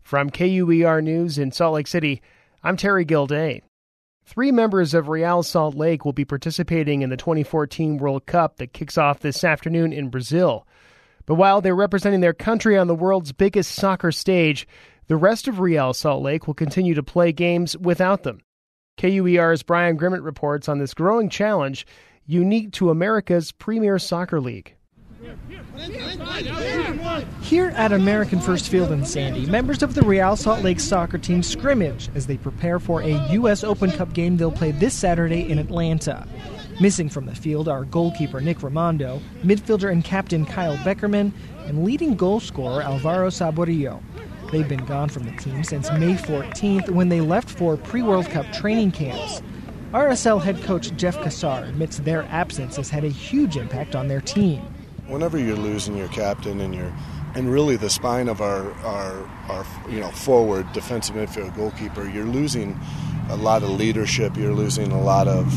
From KUER News in Salt Lake City, I'm Terry Gilday. 3 members of Real Salt Lake will be participating in the 2014 World Cup that kicks off this afternoon in Brazil. But while they're representing their country on the world's biggest soccer stage, the rest of Real Salt Lake will continue to play games without them. KUER's Brian Grimmett reports on this growing challenge unique to America's premier soccer league. Here at American First Field in Sandy, members of the Real Salt Lake soccer team scrimmage as they prepare for a U.S. Open Cup game they'll play this Saturday in Atlanta. Missing from the field are goalkeeper Nick Rimando, midfielder and captain Kyle Beckerman, and leading goal scorer Alvaro Saborio. They've been gone from the team since May 14th when they left for pre-World Cup training camps. RSL head coach Jeff Cassar admits their absence has had a huge impact on their team. Whenever you're losing your captain and really the spine of our forward defensive midfield goalkeeper, you're losing a lot of leadership. You're losing a lot of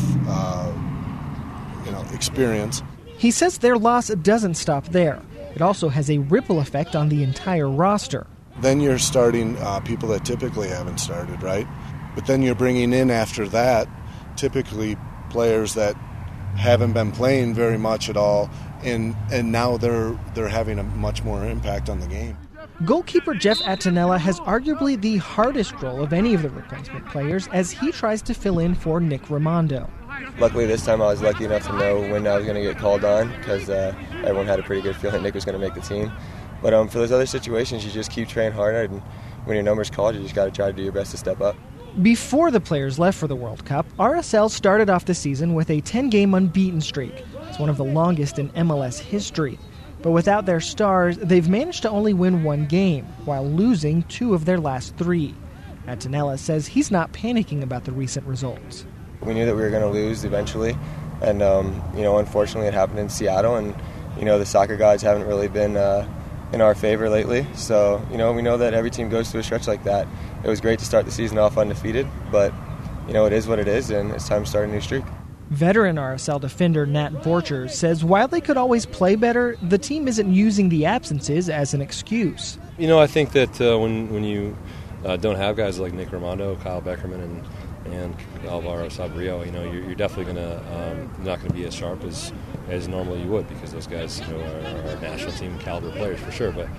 experience. He says their loss doesn't stop there. It also has a ripple effect on the entire roster. Then you're starting people that typically haven't started, right? But then you're bringing in after that typically players that haven't been playing very much at all, and now they're having a much more impact on the game. Goalkeeper Jeff Attinella has arguably the hardest role of any of the replacement players as he tries to fill in for Nick Rimando. Luckily this time I was lucky enough to know when I was going to get called on because everyone had a pretty good feeling Nick was going to make the team. But for those other situations, you just keep training harder, and when your number's called, you just got to try to do your best to step up. Before the players left for the World Cup, RSL started off the season with a 10-game unbeaten streak. It's one of the longest in MLS history. But without their stars, they've managed to only win 1 game, while losing 2 of their last 3. Attinella says he's not panicking about the recent results. We knew that we were going to lose eventually, and unfortunately it happened in Seattle, and the soccer gods haven't really been in our favor lately. So we know that every team goes through a stretch like that. It was great to start the season off undefeated, but it is what it is, and it's time to start a new streak. Veteran RSL defender Nat Borchers says while they could always play better, the team isn't using the absences as an excuse. I think that when you don't have guys like Nick Rimando, Kyle Beckerman, and Alvaro Saborio, you're definitely not going to be as sharp as normally you would, because those guys are national team caliber players for sure. But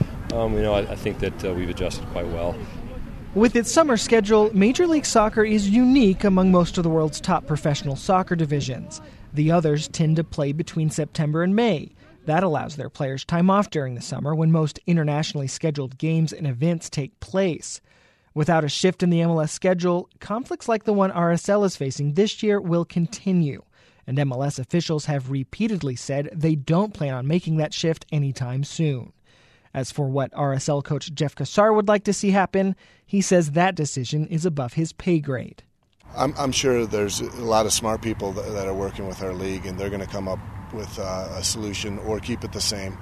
I think that we've adjusted quite well. With its summer schedule, Major League Soccer is unique among most of the world's top professional soccer divisions. The others tend to play between September and May. That allows their players time off during the summer when most internationally scheduled games and events take place. Without a shift in the MLS schedule, conflicts like the one RSL is facing this year will continue. And MLS officials have repeatedly said they don't plan on making that shift anytime soon. As for what RSL coach Jeff Cassar would like to see happen, he says that decision is above his pay grade. I'm sure there's a lot of smart people that are working with our league, and they're going to come up with a solution or keep it the same.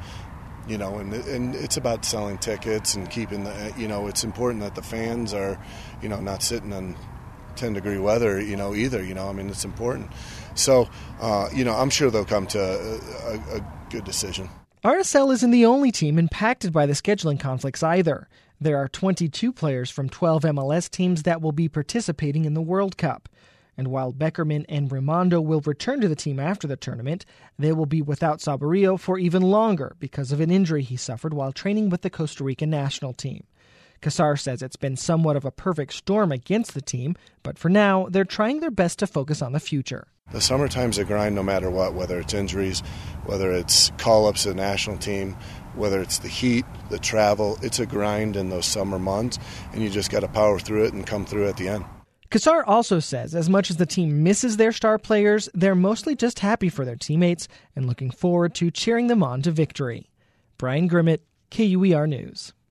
And it's about selling tickets and keeping it's important that the fans are, not sitting in 10-degree weather, either, it's important. So, I'm sure they'll come to a good decision. RSL isn't the only team impacted by the scheduling conflicts either. There are 22 players from 12 MLS teams that will be participating in the World Cup. And while Beckerman and Rimando will return to the team after the tournament, they will be without Saborio for even longer because of an injury he suffered while training with the Costa Rican national team. Cassar says it's been somewhat of a perfect storm against the team, but for now, they're trying their best to focus on the future. The summertime's a grind no matter what, whether it's injuries, whether it's call-ups to the national team, whether it's the heat, the travel. It's a grind in those summer months, and you just got to power through it and come through at the end. Cassar also says as much as the team misses their star players, they're mostly just happy for their teammates and looking forward to cheering them on to victory. Brian Grimmett, KUER News.